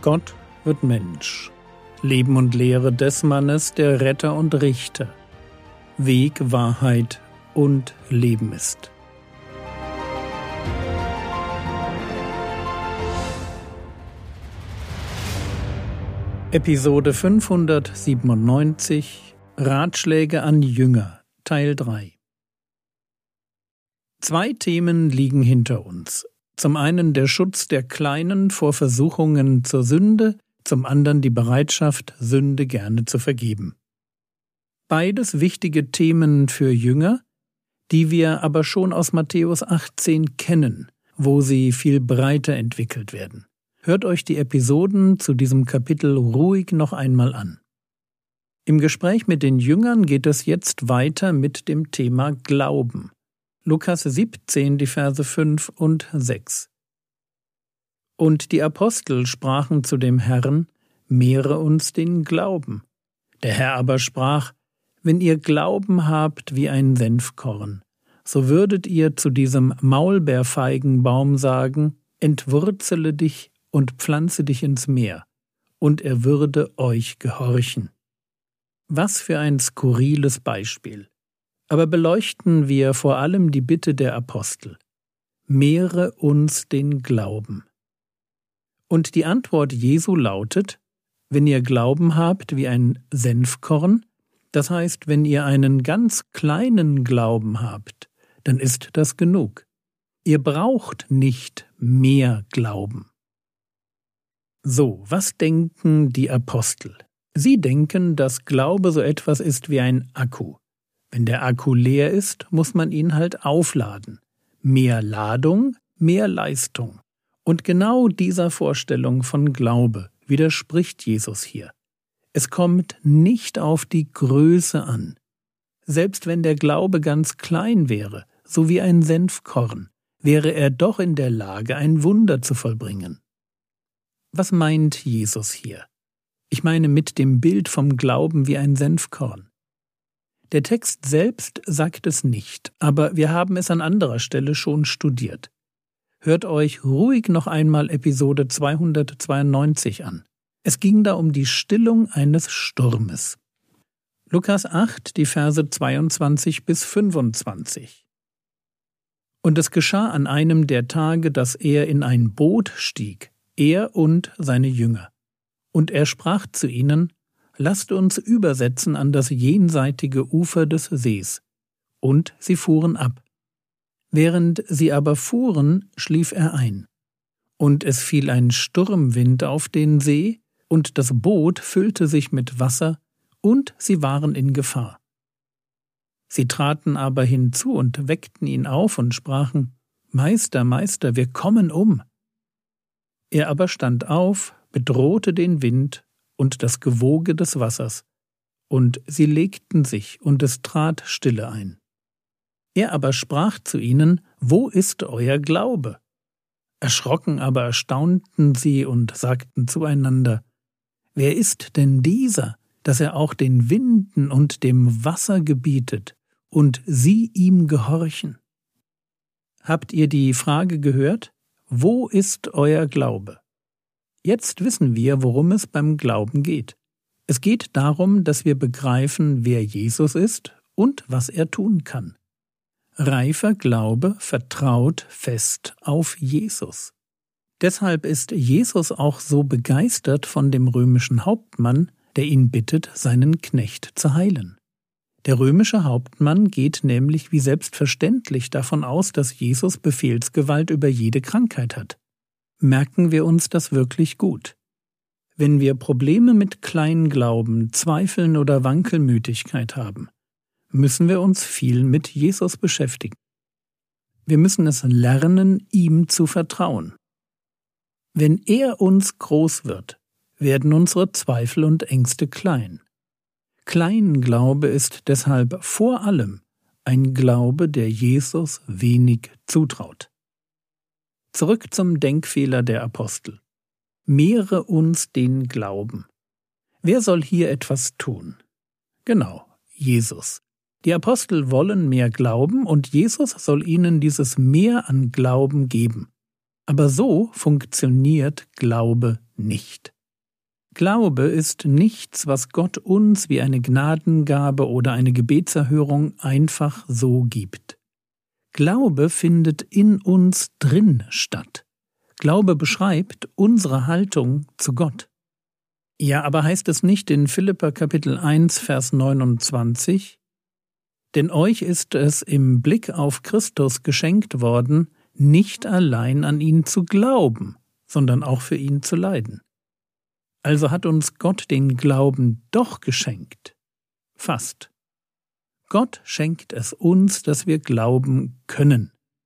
Gott wird Mensch. Leben und Lehre des Mannes, der Retter und Richter. Weg, Wahrheit und Leben ist. Episode 597 Ratschläge an Jünger, Teil 3. 2 Themen liegen hinter uns. Zum einen der Schutz der Kleinen vor Versuchungen zur Sünde, zum anderen die Bereitschaft, Sünde gerne zu vergeben. Beides wichtige Themen für Jünger, die wir aber schon aus Matthäus 18 kennen, wo sie viel breiter entwickelt werden. Hört euch die Episoden zu diesem Kapitel ruhig noch einmal an. Im Gespräch mit den Jüngern geht es jetzt weiter mit dem Thema Glauben. Lukas 17, die Verse 5 und 6. Und die Apostel sprachen zu dem Herrn: Mehre uns den Glauben. Der Herr aber sprach: Wenn ihr Glauben habt wie ein Senfkorn, so würdet ihr zu diesem Maulbeerfeigenbaum sagen: Entwurzele dich und pflanze dich ins Meer, und er würde euch gehorchen. Was für ein skurriles Beispiel. Aber beleuchten wir vor allem die Bitte der Apostel: Mehre uns den Glauben. Und die Antwort Jesu lautet: Wenn ihr Glauben habt wie ein Senfkorn, das heißt, wenn ihr einen ganz kleinen Glauben habt, dann ist das genug. Ihr braucht nicht mehr Glauben. So, was denken die Apostel? Sie denken, dass Glaube so etwas ist wie ein Akku. Wenn der Akku leer ist, muss man ihn halt aufladen. Mehr Ladung, mehr Leistung. Und genau dieser Vorstellung von Glaube widerspricht Jesus hier. Es kommt nicht auf die Größe an. Selbst wenn der Glaube ganz klein wäre, so wie ein Senfkorn, wäre er doch in der Lage, ein Wunder zu vollbringen. Was meint Jesus hier? Ich meine mit dem Bild vom Glauben wie ein Senfkorn. Der Text selbst sagt es nicht, aber wir haben es an anderer Stelle schon studiert. Hört euch ruhig noch einmal Episode 292 an. Es ging da um die Stillung eines Sturmes. Lukas 8, die Verse 22 bis 25. Und es geschah an einem der Tage, dass er in ein Boot stieg, er und seine Jünger. Und er sprach zu ihnen: Lasst uns übersetzen an das jenseitige Ufer des Sees. Und sie fuhren ab. Während sie aber fuhren, schlief er ein. Und es fiel ein Sturmwind auf den See, und das Boot füllte sich mit Wasser, und sie waren in Gefahr. Sie traten aber hinzu und weckten ihn auf und sprachen: Meister, Meister, wir kommen um. Er aber stand auf, bedrohte den Wind und das Gewoge des Wassers, und sie legten sich, und es trat Stille ein. Er aber sprach zu ihnen: Wo ist euer Glaube? Erschrocken aber erstaunten sie und sagten zueinander: Wer ist denn dieser, dass er auch den Winden und dem Wasser gebietet, und sie ihm gehorchen? Habt ihr die Frage gehört? Wo ist euer Glaube? Jetzt wissen wir, worum es beim Glauben geht. Es geht darum, dass wir begreifen, wer Jesus ist und was er tun kann. Reifer Glaube vertraut fest auf Jesus. Deshalb ist Jesus auch so begeistert von dem römischen Hauptmann, der ihn bittet, seinen Knecht zu heilen. Der römische Hauptmann geht nämlich wie selbstverständlich davon aus, dass Jesus Befehlsgewalt über jede Krankheit hat. Merken wir uns das wirklich gut. Wenn wir Probleme mit Kleinglauben, Zweifeln oder Wankelmütigkeit haben, müssen wir uns viel mit Jesus beschäftigen. Wir müssen es lernen, ihm zu vertrauen. Wenn er uns groß wird, werden unsere Zweifel und Ängste klein. Kleinglaube ist deshalb vor allem ein Glaube, der Jesus wenig zutraut. Zurück zum Denkfehler der Apostel. Mehre uns den Glauben. Wer soll hier etwas tun? Genau, Jesus. Die Apostel wollen mehr glauben und Jesus soll ihnen dieses Mehr an Glauben geben. Aber so funktioniert Glaube nicht. Glaube ist nichts, was Gott uns wie eine Gnadengabe oder eine Gebetserhörung einfach so gibt. Glaube findet in uns drin statt. Glaube beschreibt unsere Haltung zu Gott. Ja, aber heißt es nicht in Philipper Kapitel 1, Vers 29, denn euch ist es im Blick auf Christus geschenkt worden, nicht allein an ihn zu glauben, sondern auch für ihn zu leiden. Also hat uns Gott den Glauben doch geschenkt. Fast. Gott schenkt es uns, dass wir glauben können.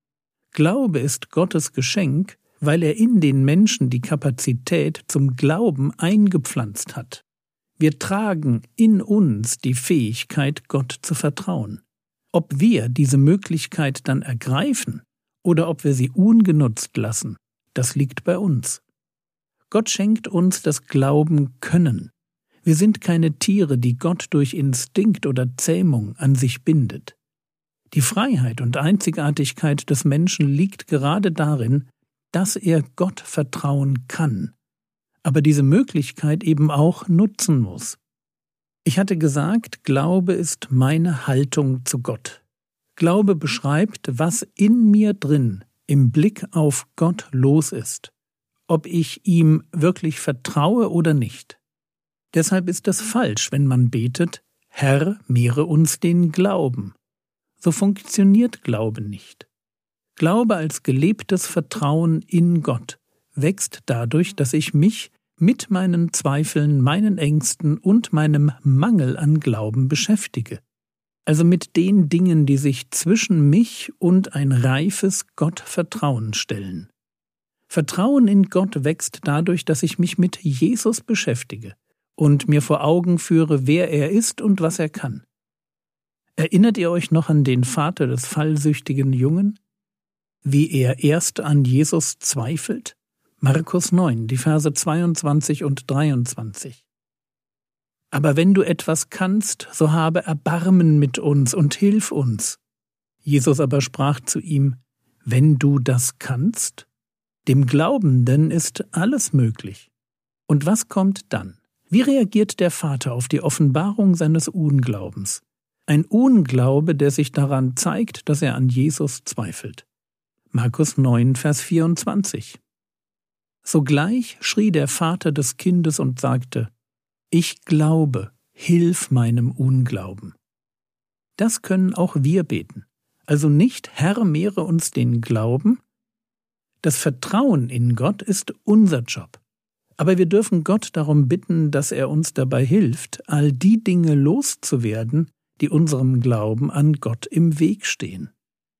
Glaube ist Gottes Geschenk, weil er in den Menschen die Kapazität zum Glauben eingepflanzt hat. Wir tragen in uns die Fähigkeit, Gott zu vertrauen. Ob wir diese Möglichkeit dann ergreifen oder ob wir sie ungenutzt lassen, das liegt bei uns. Gott schenkt uns das Glauben können. Wir sind keine Tiere, die Gott durch Instinkt oder Zähmung an sich bindet. Die Freiheit und Einzigartigkeit des Menschen liegt gerade darin, dass er Gott vertrauen kann, aber diese Möglichkeit eben auch nutzen muss. Ich hatte gesagt, Glaube ist meine Haltung zu Gott. Glaube beschreibt, was in mir drin im Blick auf Gott los ist, ob ich ihm wirklich vertraue oder nicht. Deshalb ist es falsch, wenn man betet, Herr, mehre uns den Glauben. So funktioniert Glaube nicht. Glaube als gelebtes Vertrauen in Gott wächst dadurch, dass ich mich mit meinen Zweifeln, meinen Ängsten und meinem Mangel an Glauben beschäftige. Also mit den Dingen, die sich zwischen mich und ein reifes Gottvertrauen stellen. Vertrauen in Gott wächst dadurch, dass ich mich mit Jesus beschäftige und mir vor Augen führe, wer er ist und was er kann. Erinnert ihr euch noch an den Vater des fallsüchtigen Jungen? Wie er erst an Jesus zweifelt? Markus 9, die Verse 22 und 23. Aber wenn du etwas kannst, so habe Erbarmen mit uns und hilf uns. Jesus aber sprach zu ihm, wenn du das kannst? Dem Glaubenden ist alles möglich. Und was kommt dann? Wie reagiert der Vater auf die Offenbarung seines Unglaubens? Ein Unglaube, der sich daran zeigt, dass er an Jesus zweifelt. Markus 9, Vers 24. Sogleich schrie der Vater des Kindes und sagte, ich glaube, hilf meinem Unglauben. Das können auch wir beten. Also nicht, Herr, mehre uns den Glauben. Das Vertrauen in Gott ist unser Job. Aber wir dürfen Gott darum bitten, dass er uns dabei hilft, all die Dinge loszuwerden, die unserem Glauben an Gott im Weg stehen.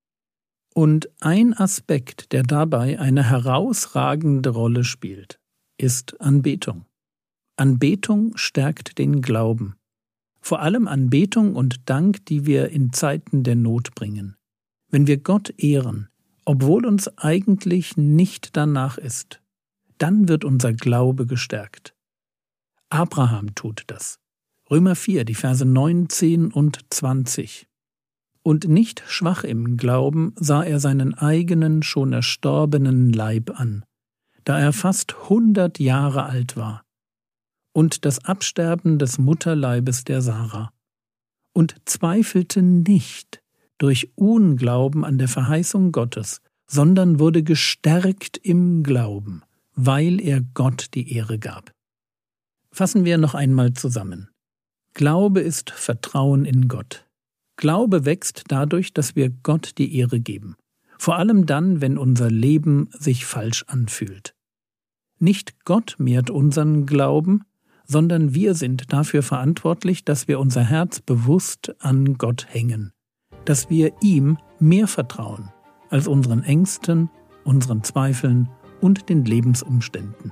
Und ein Aspekt, der dabei eine herausragende Rolle spielt, ist Anbetung. Anbetung stärkt den Glauben. Vor allem Anbetung und Dank, die wir in Zeiten der Not bringen. Wenn wir Gott ehren, obwohl uns eigentlich nicht danach ist, dann wird unser Glaube gestärkt. Abraham tut das. Römer 4, die Verse 19 und 20. Und nicht schwach im Glauben sah er seinen eigenen, schon erstorbenen Leib an, da er fast 100 Jahre alt war, und das Absterben des Mutterleibes der Sarah, und zweifelte nicht durch Unglauben an der Verheißung Gottes, sondern wurde gestärkt im Glauben, weil er Gott die Ehre gab. Fassen wir noch einmal zusammen. Glaube ist Vertrauen in Gott. Glaube wächst dadurch, dass wir Gott die Ehre geben. Vor allem dann, wenn unser Leben sich falsch anfühlt. Nicht Gott mehrt unseren Glauben, sondern wir sind dafür verantwortlich, dass wir unser Herz bewusst an Gott hängen. Dass wir ihm mehr vertrauen als unseren Ängsten, unseren Zweifeln und den Lebensumständen.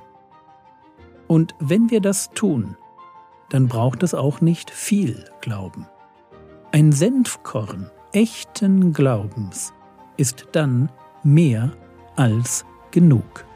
Und wenn wir das tun, dann braucht es auch nicht viel Glauben. Ein Senfkorn echten Glaubens ist dann mehr als genug.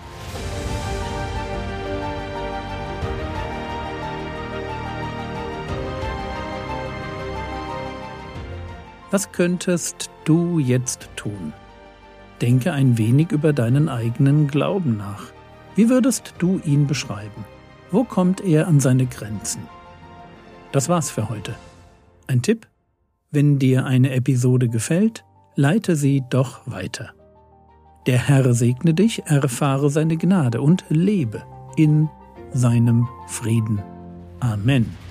Was könntest du jetzt tun? Denke ein wenig über deinen eigenen Glauben nach. Wie würdest du ihn beschreiben? Wo kommt er an seine Grenzen? Das war's für heute. Ein Tipp? Wenn dir eine Episode gefällt, leite sie doch weiter. Der Herr segne dich, erfahre seine Gnade und lebe in seinem Frieden. Amen.